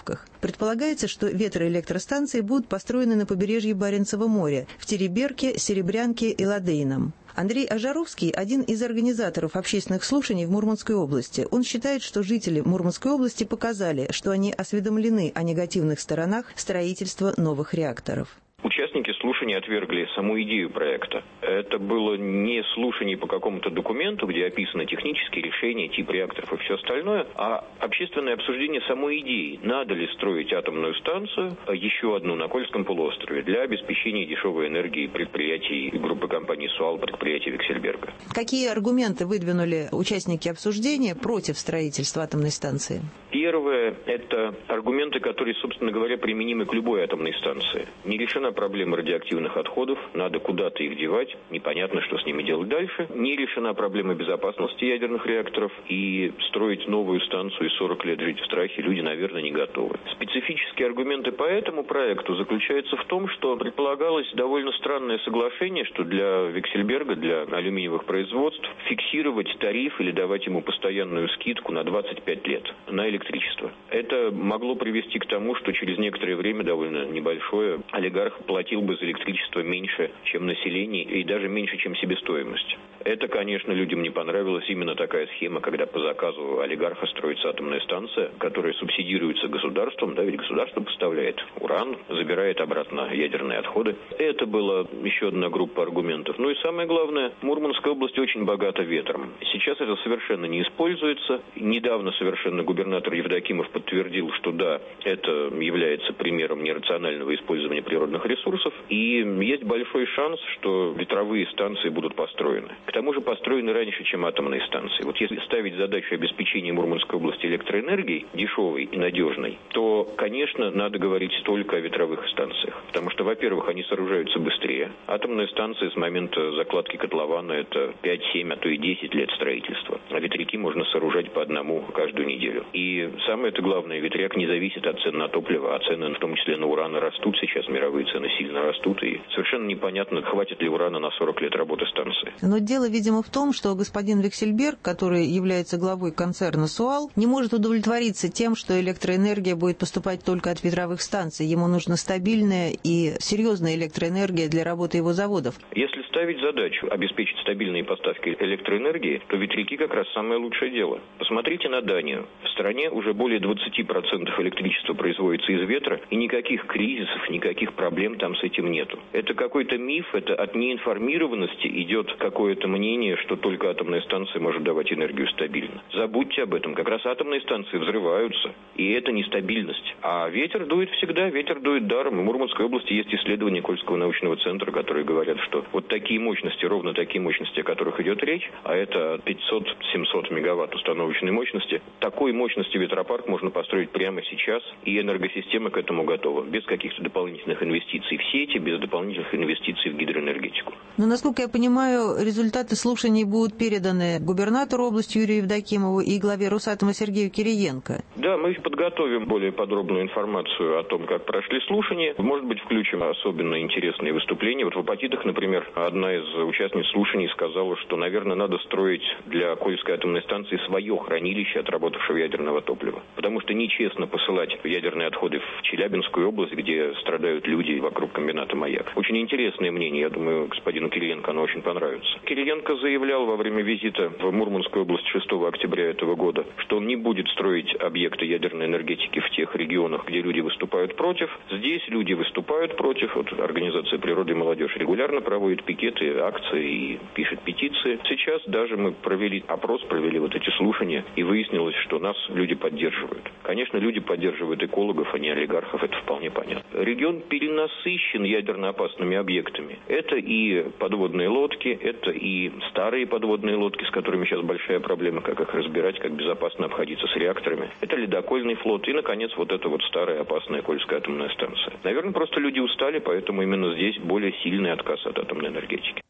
Предполагается, что ветроэлектростанции будут построены на побережье Баренцева моря, в Тереберке, Серебрянке и Ладейном. Андрей Ожаровский – один из организаторов общественных слушаний в Мурманской области. Он считает, что жители Мурманской области показали, что они осведомлены о негативных сторонах строительства новых реакторов. Участники слушаний отвергли саму идею проекта. Это было не слушание по какому-то документу, где описаны технические решения, тип реакторов и все остальное, а общественное обсуждение самой идеи. Надо ли строить атомную станцию, еще одну на Кольском полуострове, для обеспечения дешевой энергии предприятий группы компаний «Суал», предприятий Виксельберга. Какие аргументы выдвинули участники обсуждения против строительства атомной станции? Первое – это аргументы, которые, собственно говоря, применимы к любой атомной станции. Не решена проблема радиоактивных отходов, надо куда-то их девать, непонятно, что с ними делать дальше. Не решена проблема безопасности ядерных реакторов, и строить новую станцию и 40 лет жить в страхе люди, наверное, не готовы. Специфические аргументы по этому проекту заключаются в том, что предполагалось довольно странное соглашение, что для Виксельберга, для алюминиевых производств, фиксировать тариф или давать ему постоянную скидку на 25 лет на электричество. Это могло привести к тому, что через некоторое время, довольно небольшое, олигарх платил бы за электричество меньше, чем население, и даже меньше, чем себестоимость. Это, конечно, людям не понравилось. Именно такая схема, когда по заказу олигарха строится атомная станция, которая субсидируется государством, да, ведь государство поставляет уран, забирает обратно ядерные отходы. Это была еще одна группа аргументов. Ну и самое главное, Мурманская область очень богата ветром. Сейчас это совершенно не используется. Недавно совершенно губернатор Евдокимов подтвердил, что да, это является примером нерационального использования природных ресурсов, и есть большой шанс, что ветровые станции будут построены. К тому же построены раньше, чем атомные станции. Вот если ставить задачу обеспечения Мурманской области электроэнергией, дешевой и надежной, то, конечно, надо говорить только о ветровых станциях. Потому что, во-первых, они сооружаются быстрее. Атомная станция с момента закладки котлована – это 5-7, а то и 10 лет строительства. А ветряки можно сооружать по одному каждую неделю. И самое-то главное, ветряк не зависит от цен на топливо, а цены, в том числе на уран, растут сейчас, мировые цены сильно растут, и совершенно непонятно, хватит ли урана на 40 лет работы станции. Но дело, видимо, в том, что господин Виксельберг, который является главой концерна «Суал», не может удовлетвориться тем, что электроэнергия будет поступать только от ветровых станций. Ему нужна стабильная и серьезная электроэнергия для работы его заводов. Если ставить задачу обеспечить стабильные поставки электроэнергии, то ветряки как раз самое лучшее дело. Посмотрите на Данию. В стране уже более 20% электричества производится из ветра, и никаких кризисов, никаких проблем там с этим нету. Это какой-то миф, это от неинформированности идет какое-то мнение, что только атомная станция может давать энергию стабильно. Забудьте об этом. Как раз атомные станции взрываются, и это нестабильность. А ветер дует всегда, ветер дует даром. В Мурманской области есть исследования Кольского научного центра, которые говорят, что вот такие мощности, ровно такие мощности, о которых идет речь, а это 500-700 мегаватт установочной мощности, такой мощности ветропарк можно построить прямо сейчас, и энергосистема к этому готова, без каких-то дополнительных инвестиций в сети, без дополнительных инвестиций в гидроэнергетику. Но, насколько я понимаю, результаты слушаний будут переданы губернатору области Юрию Евдокимову и главе Росатома Сергею Кириенко. Да, мы подготовим более подробную информацию о том, как прошли слушания. Может быть, включим особенно интересные выступления. Вот в Апатитах, например, одна из участниц слушаний сказала, что, наверное, надо строить для Кольской атомной станции свое хранилище отработавшего ядерного топлива. Потому что нечестно посылать ядерные отходы в Челябинскую область, где страдают люди вокруг комбината «Маяк». Очень интересное мнение, я думаю, господину Кириенко оно очень понравится. Кириенко заявлял во время визита в Мурманскую область 6 октября этого года, что он не будет строить объекты ядерной энергетики в тех регионах, где люди выступают против. Здесь люди выступают против. Вот Организация природы и молодежь регулярно проводит пикеты, акции и пишет петиции. Сейчас даже мы провели опрос, провели вот эти слушания, и выяснилось, что нас люди поддерживают. Конечно, люди поддерживают экологов, а не олигархов, это вполне понятно. Регион перенасыщен ядерно опасными объектами. Это и подводные лодки, это и старые подводные лодки, с которыми сейчас большая проблема, как их разбирать, как безопасно обходиться с реакторами. Это ледокольный флот и, наконец, вот эта вот старая опасная Кольская атомная станция. Наверное, просто люди устали, поэтому именно здесь более сильный отказ от атомной энергетики.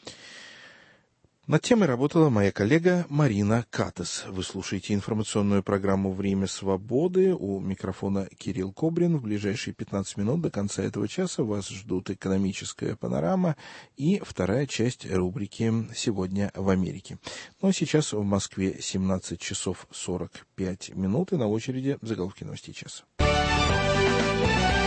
Над темой работала моя коллега Марина Катес. Вы слушаете информационную программу «Время свободы». У микрофона Кирилл Кобрин. В ближайшие 15 минут до конца этого часа вас ждут экономическая панорама и вторая часть рубрики «Сегодня в Америке». Ну а сейчас в Москве 17 часов 45 минут, и на очереди заголовки новостей часа.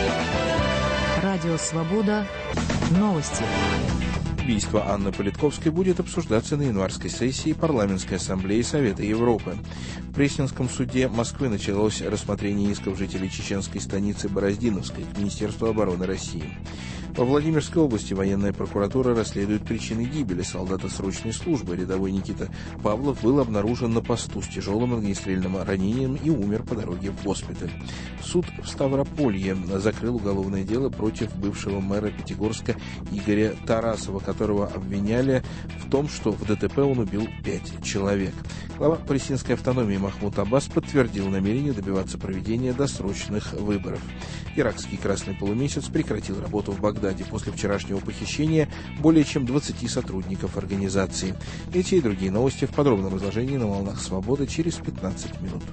Радио «Свобода». Новости. Убийство Анны Политковской будет обсуждаться на январской сессии Парламентской ассамблеи Совета Европы. В Пресненском суде Москвы началось рассмотрение исков жителей чеченской станицы Бороздиновской к Министерству обороны России. Во Владимирской области военная прокуратура расследует причины гибели солдата срочной службы. Рядовой Никита Павлов был обнаружен на посту с тяжелым огнестрельным ранением и умер по дороге в госпиталь. Суд в Ставрополье закрыл уголовное дело против бывшего мэра Пятигорска Игоря Тарасова, которого обвиняли в том, что в ДТП он убил 5 человек. Глава палестинской автономии Махмуд Аббас подтвердил намерение добиваться проведения досрочных выборов. Иракский Красный полумесяц прекратил работу в Багдаде после вчерашнего похищения более чем 20 сотрудников организации. Эти и другие новости в подробном изложении на «Волнах Свободы» через 15 минут.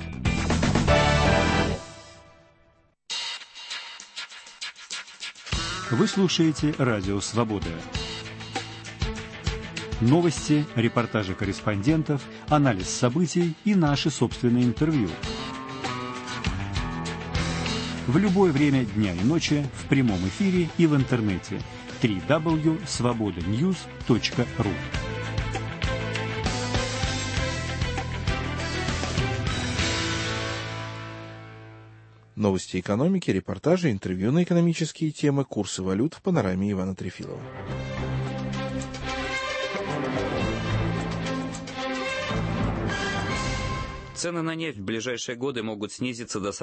Вы слушаете «Радио Свобода». Новости, репортажи корреспондентов, анализ событий и наши собственные интервью. В любое время дня и ночи, в прямом эфире и в интернете. www.svobodanews.ru. Новости экономики, репортажи, интервью на экономические темы, курсы валют в панораме Ивана Трефилова. Цены на нефть в ближайшие годы могут снизиться до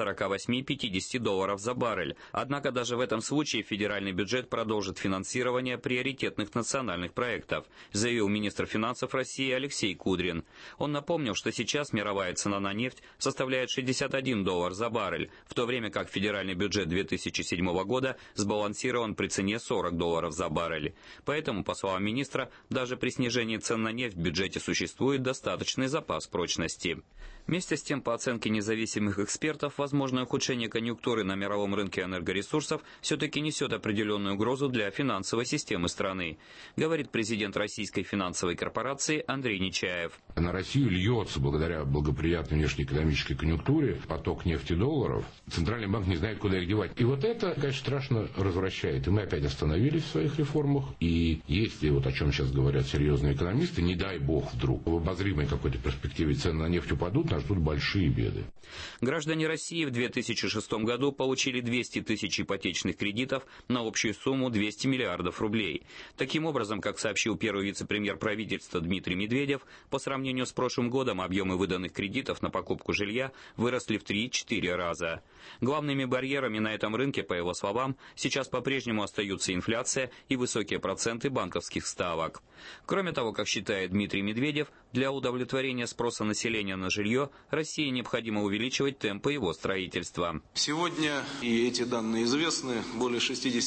48-50 долларов за баррель. Однако даже в этом случае федеральный бюджет продолжит финансирование приоритетных национальных проектов, заявил министр финансов России Алексей Кудрин. Он напомнил, что сейчас мировая цена на нефть составляет 61 доллар за баррель, в то время как федеральный бюджет 2007 года сбалансирован при цене 40 долларов за баррель. Поэтому, по словам министра, даже при снижении цен на нефть в бюджете существует достаточный запас прочности. Вместе с тем, по оценке независимых экспертов, возможное ухудшение конъюнктуры на мировом рынке энергоресурсов все-таки несет определенную угрозу для финансовой системы страны, говорит президент Российской финансовой корпорации Андрей Нечаев. На Россию льется, благодаря благоприятной внешнеэкономической конъюнктуре, поток нефтедолларов. Центральный банк не знает, куда их девать. И вот это, конечно, страшно развращает. И мы опять остановились в своих реформах. И если, вот о чем сейчас говорят серьезные экономисты, не дай бог вдруг в обозримой какой-то перспективе цены на нефть упадут, нас ждут большие беды. Граждане России в 2006 году получили 200 тысяч ипотечных кредитов на общую сумму 200 миллиардов рублей. Таким образом, как сообщил первый вице-премьер правительства Дмитрий Медведев, по сравнению с прошлым годом объемы выданных кредитов на покупку жилья выросли в 3-4 раза. Главными барьерами на этом рынке, по его словам, сейчас по-прежнему остаются инфляция и высокие проценты банковских ставок. Кроме того, как считает Дмитрий Медведев, для удовлетворения спроса населения на жилье России необходимо увеличивать темпы его строительства. Сегодня, и эти данные известны, более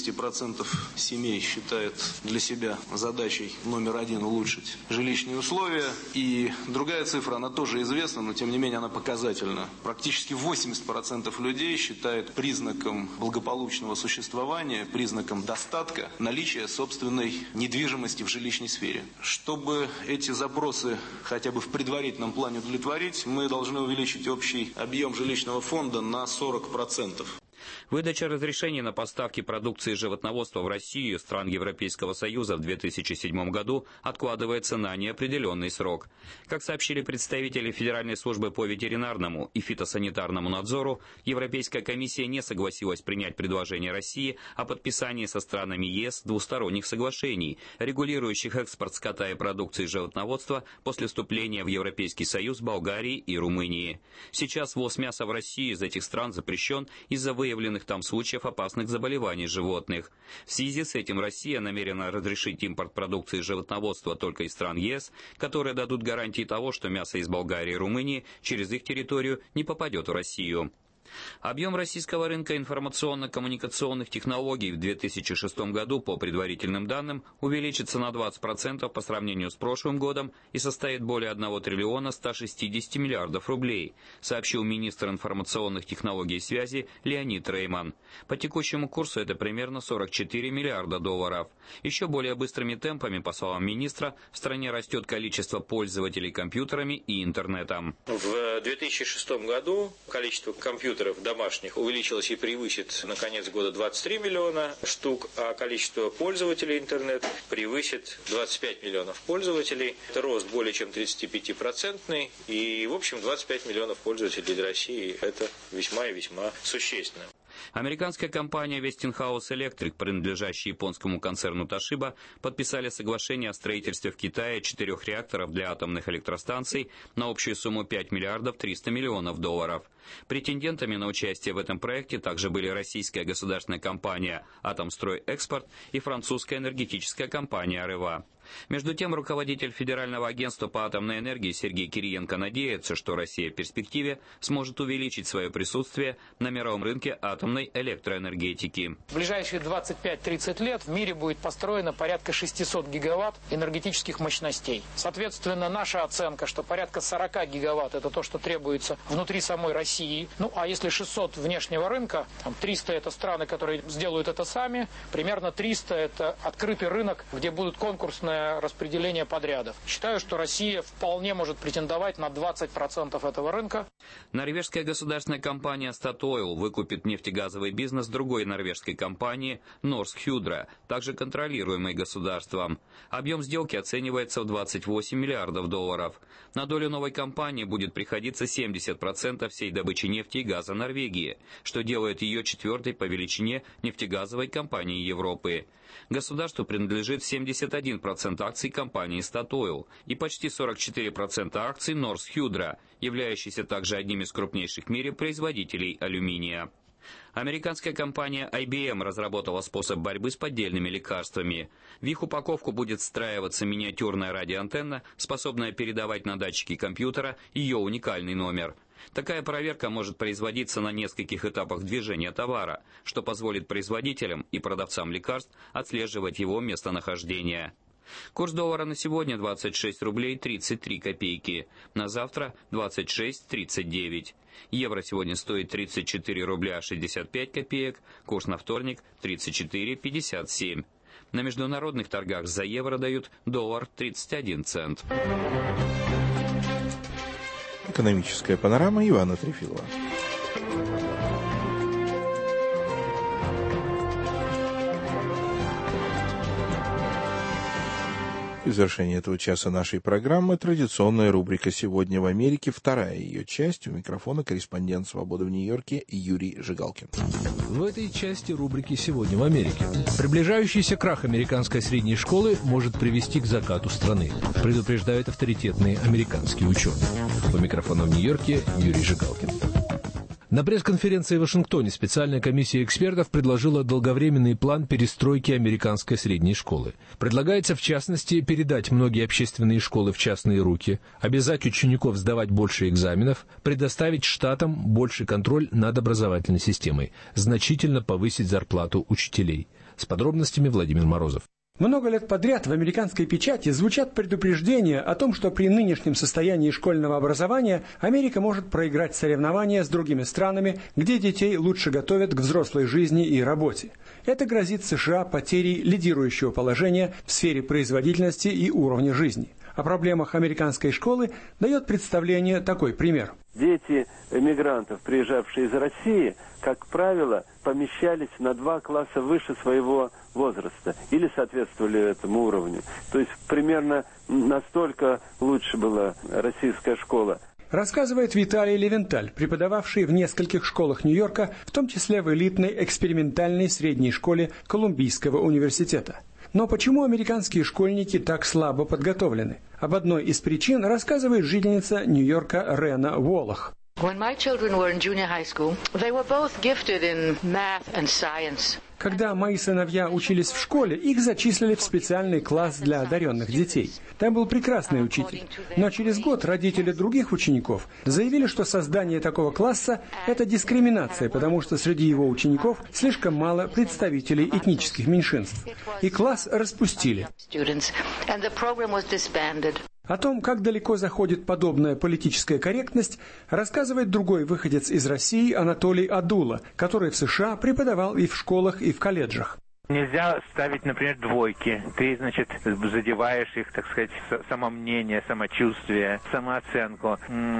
60% семей считают для себя задачей номер один улучшить жилищные условия. И другая цифра, она тоже известна, но тем не менее она показательна. Практически 80% людей считают признаком благополучного существования, признаком достатка наличие собственной недвижимости в жилищной сфере. Чтобы эти запросы хотя бы в предварительном плане удовлетворить, мы должны увеличить общий объем жилищного фонда на 40%. Выдача разрешений на поставки продукции животноводства в Россию из стран Европейского Союза в 2007 году откладывается на неопределенный срок. Как сообщили представители Федеральной службы по ветеринарному и фитосанитарному надзору, Европейская комиссия не согласилась принять предложение России о подписании со странами ЕС двусторонних соглашений, регулирующих экспорт скота и продукции животноводства после вступления в Европейский Союз Болгарии и Румынии. Сейчас ввоз мяса в Россию из этих стран запрещен из-за выявленных там случаев опасных заболеваний животных. В связи с этим Россия намерена разрешить импорт продукции животноводства только из стран ЕС, которые дадут гарантии того, что мясо из Болгарии и Румынии через их территорию не попадет в Россию. Объем российского рынка информационно-коммуникационных технологий в 2006 году, по предварительным данным, увеличится на 20% по сравнению с прошлым годом и составит более 1 триллиона 160 миллиардов рублей, сообщил министр информационных технологий и связи Леонид Рейман. По текущему курсу это примерно 44 миллиарда долларов. Еще более быстрыми темпами, по словам министра, в стране растет количество пользователей компьютерами и интернетом. В 2006 году количество компьютеров компьютеров домашних увеличилось и превысит на конец года 23 миллиона штук, а количество пользователей интернет превысит 25 миллионов пользователей. Это рост более чем 35%, и, в общем, 25 миллионов пользователей для России – это весьма и весьма существенно. Американская компания Westinghouse Electric, принадлежащая японскому концерну Toshiba, подписали соглашение о строительстве в Китае 4 реакторов для атомных электростанций на общую сумму 5 миллиардов 300 миллионов долларов. Претендентами на участие в этом проекте также были российская государственная компания «Атомстройэкспорт» и французская энергетическая компания «Арева». Между тем, руководитель Федерального агентства по атомной энергии Сергей Кириенко надеется, что Россия в перспективе сможет увеличить свое присутствие на мировом рынке атомной электроэнергетики. В ближайшие 25-30 лет в мире будет построено порядка 600 гигаватт энергетических мощностей. Соответственно, наша оценка, что порядка 40 гигаватт – это то, что требуется внутри самой России. Ну, а если 600 внешнего рынка, там 300 – это страны, которые сделают это сами, примерно 300 – это открытый рынок, где будут конкурсные распределение подрядов. Считаю, что Россия вполне может претендовать на 20% этого рынка. Норвежская государственная компания Statoil выкупит нефтегазовый бизнес другой норвежской компании Norsk Hydro, также контролируемой государством. Объем сделки оценивается в 28 миллиардов долларов. На долю новой компании будет приходиться 70% всей добычи нефти и газа Норвегии, что делает ее 4-й по величине нефтегазовой компанией Европы. Государству принадлежит 71% акций компании Statoil и почти 44% акций Norsk Hydro, являющейся также одним из крупнейших в мире производителей алюминия. Американская компания IBM разработала способ борьбы с поддельными лекарствами. В их упаковку будет встраиваться миниатюрная радиоантенна, способная передавать на датчики компьютера ее уникальный номер. Такая проверка может производиться на нескольких этапах движения товара, что позволит производителям и продавцам лекарств отслеживать его местонахождение. Курс доллара на сегодня 26 рублей 33 копейки, на завтра 26,39. Евро сегодня стоит 34 рубля 65 копеек, курс на вторник 34,57. На международных торгах за евро дают доллар 31 цент. Экономическая панорама Ивана Трефилова. И в завершении этого часа нашей программы традиционная рубрика «Сегодня в Америке», вторая ее часть. У микрофона корреспондент «Свободы» в Нью-Йорке Юрий Жигалкин. В этой части рубрики «Сегодня в Америке». Приближающийся крах американской средней школы может привести к закату страны, предупреждают авторитетные американские ученые. У микрофона в Нью-Йорке Юрий Жигалкин. На пресс-конференции в Вашингтоне специальная комиссия экспертов предложила долговременный план перестройки американской средней школы. Предлагается, в частности, передать многие общественные школы в частные руки, обязать учеников сдавать больше экзаменов, предоставить штатам больший контроль над образовательной системой, значительно повысить зарплату учителей. С подробностями Владимир Морозов. Много лет подряд в американской печати звучат предупреждения о том, что при нынешнем состоянии школьного образования Америка может проиграть соревнования с другими странами, где детей лучше готовят к взрослой жизни и работе. Это грозит США потерей лидирующего положения в сфере производительности и уровня жизни. О проблемах американской школы дает представление такой пример. Дети эмигрантов, приезжавшие из России, как правило, помещались на 2 класса выше своего возраста или соответствовали этому уровню. То есть примерно настолько лучше была российская школа. Рассказывает Виталий Левенталь, преподававший в нескольких школах Нью-Йорка, в том числе в элитной экспериментальной средней школе Колумбийского университета. Но почему американские школьники так слабо подготовлены? Об одной из причин рассказывает жительница Нью-Йорка Рена Уоллах. Когда мои сыновья учились в школе, их зачислили в специальный класс для одаренных детей. Там был прекрасный учитель. Но через год родители других учеников заявили, что создание такого класса – это дискриминация, потому что среди его учеников слишком мало представителей этнических меньшинств. И класс распустили. О том, как далеко заходит подобная политическая корректность, рассказывает другой выходец из России Анатолий Адула, который в США преподавал и в школах, и в колледжах. Нельзя ставить, например, двойки. Ты, значит, задеваешь их, так сказать, самомнение, самочувствие, самооценку.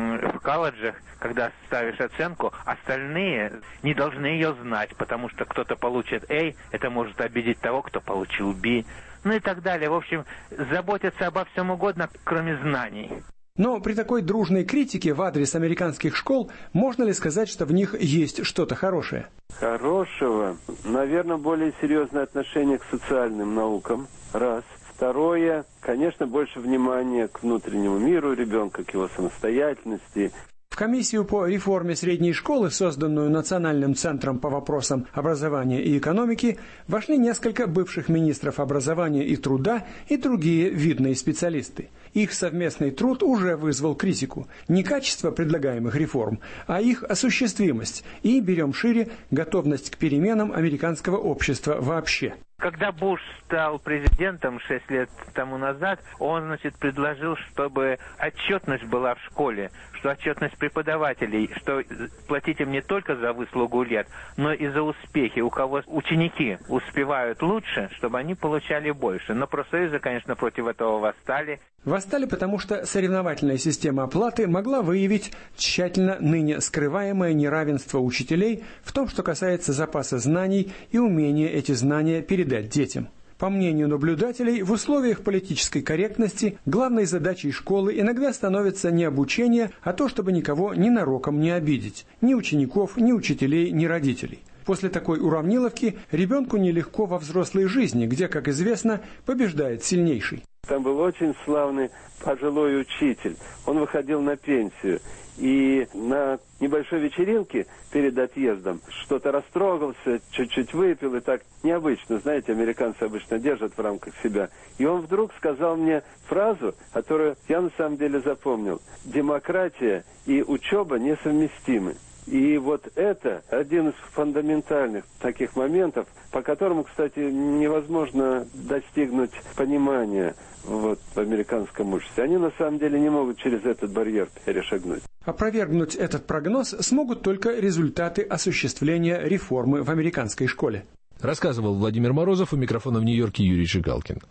В колледжах, когда ставишь оценку, остальные не должны ее знать, потому что кто-то получит A, это может обидеть того, кто получил B. Ну и так далее. В общем, заботятся обо всем угодно, кроме знаний. Но при такой дружной критике в адрес американских школ, можно ли сказать, что в них есть что-то хорошее? Хорошего, наверное, более серьезное отношение к социальным наукам, раз. Второе, конечно, больше внимания к внутреннему миру ребенка, к его самостоятельности. В комиссию по реформе средней школы, созданную Национальным центром по вопросам образования и экономики, вошли несколько бывших министров образования и труда и другие видные специалисты. Их совместный труд уже вызвал критику. Не качество предлагаемых реформ, а их осуществимость. И, берем шире, готовность к переменам американского общества вообще. Когда Буш стал президентом 6 лет тому назад, он, значит, предложил, чтобы отчетность была в школе, что отчетность преподавателей, что платить им не только за выслугу лет, но и за успехи. У кого ученики успевают лучше, чтобы они получали больше. Но профсоюзы, конечно, против этого восстали. Восстали, потому что соревновательная система оплаты могла выявить тщательно ныне скрываемое неравенство учителей в том, что касается запаса знаний и умения эти знания передать детям. По мнению наблюдателей, в условиях политической корректности главной задачей школы иногда становится не обучение, а то, чтобы никого ненароком не обидеть. Ни учеников, ни учителей, ни родителей. После такой уравниловки ребенку нелегко во взрослой жизни, где, как известно, побеждает сильнейший. Там был очень славный пожилой учитель. Он выходил на пенсию. И на небольшой вечеринке перед отъездом что-то растрогался, чуть-чуть выпил и так необычно. Знаете, американцы обычно держат в рамках себя. И он вдруг сказал мне фразу, которую я на самом деле запомнил. Демократия и учеба несовместимы. И вот это один из фундаментальных таких моментов, по которому, кстати, невозможно достигнуть понимания в американском обществе. Они на самом деле не могут через этот барьер перешагнуть. Опровергнуть этот прогноз смогут только результаты осуществления реформы в американской школе. Рассказывал Владимир Морозов, у микрофона в Нью-Йорке Юрий Жигалкин.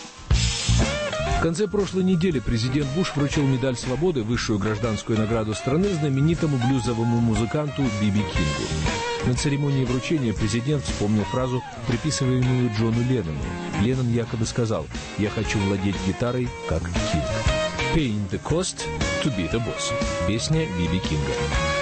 В конце прошлой недели президент Буш вручил медаль свободы, высшую гражданскую награду страны, знаменитому блюзовому музыканту Би Би Кингу. На церемонии вручения президент вспомнил фразу, приписываемую Джону Леннону. Леннон якобы сказал: «Я хочу владеть гитарой, как Кинг». «Paying the cost to be the boss». Песня Би Би Кинга.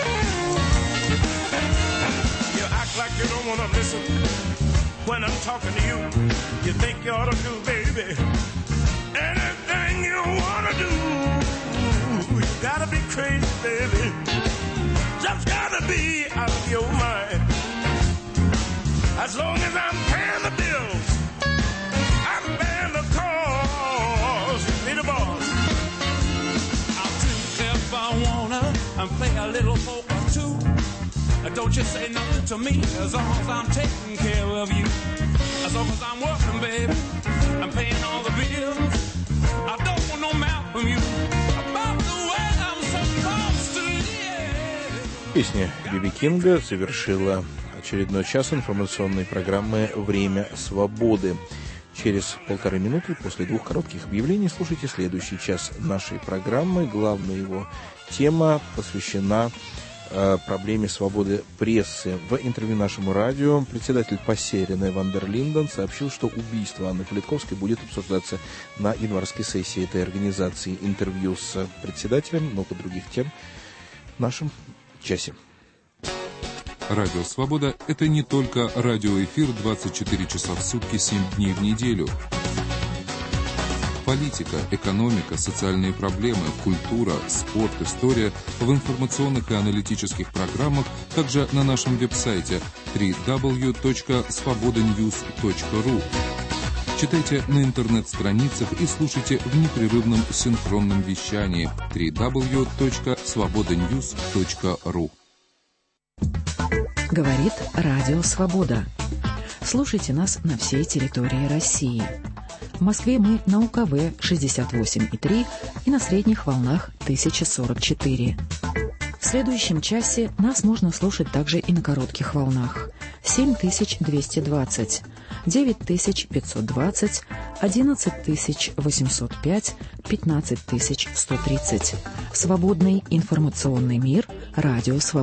Anything you wanna do, you gotta be crazy, baby. Just gotta be out of your mind. As long as I'm paying the bills, I'm paying the cause. Be the boss. I'll drink if I wanna and play a little poker too. Don't you say nothing to me as long as I'm taking care of you. As long as I'm working, baby, I'm paying all the bills. I don't want no mouth from you about the way I'm supposed to live. Песня Би Би Кинга завершила очередной час информационной программы «Время свободы». Через 1,5 минуты после 2 коротких объявлений слушайте следующий час нашей программы. Главная его тема посвящена проблеме свободы прессы. В интервью нашему радио председатель ПАСЕ Рене ван дер Линден сообщил, что убийство Анны Политковской будет обсуждаться на январской сессии этой организации. Интервью с председателем, много других тем в нашем часе. Радио «Свобода» — это не только радиоэфир 24 часа в сутки, 7 дней в неделю. Политика, экономика, социальные проблемы, культура, спорт, история в информационных и аналитических программах, также на нашем веб-сайте www.svobodanews.ru. Читайте на интернет-страницах и слушайте в непрерывном синхронном вещании www.svobodanews.ru. Говорит Радио Свобода. Слушайте нас на всей территории России. В Москве мы на УКВ 68,3 и на средних волнах 1044. В следующем часе нас можно слушать также и на коротких волнах. 7220, 9520, 11805, 15130. Свободный информационный мир. Радио Свобода.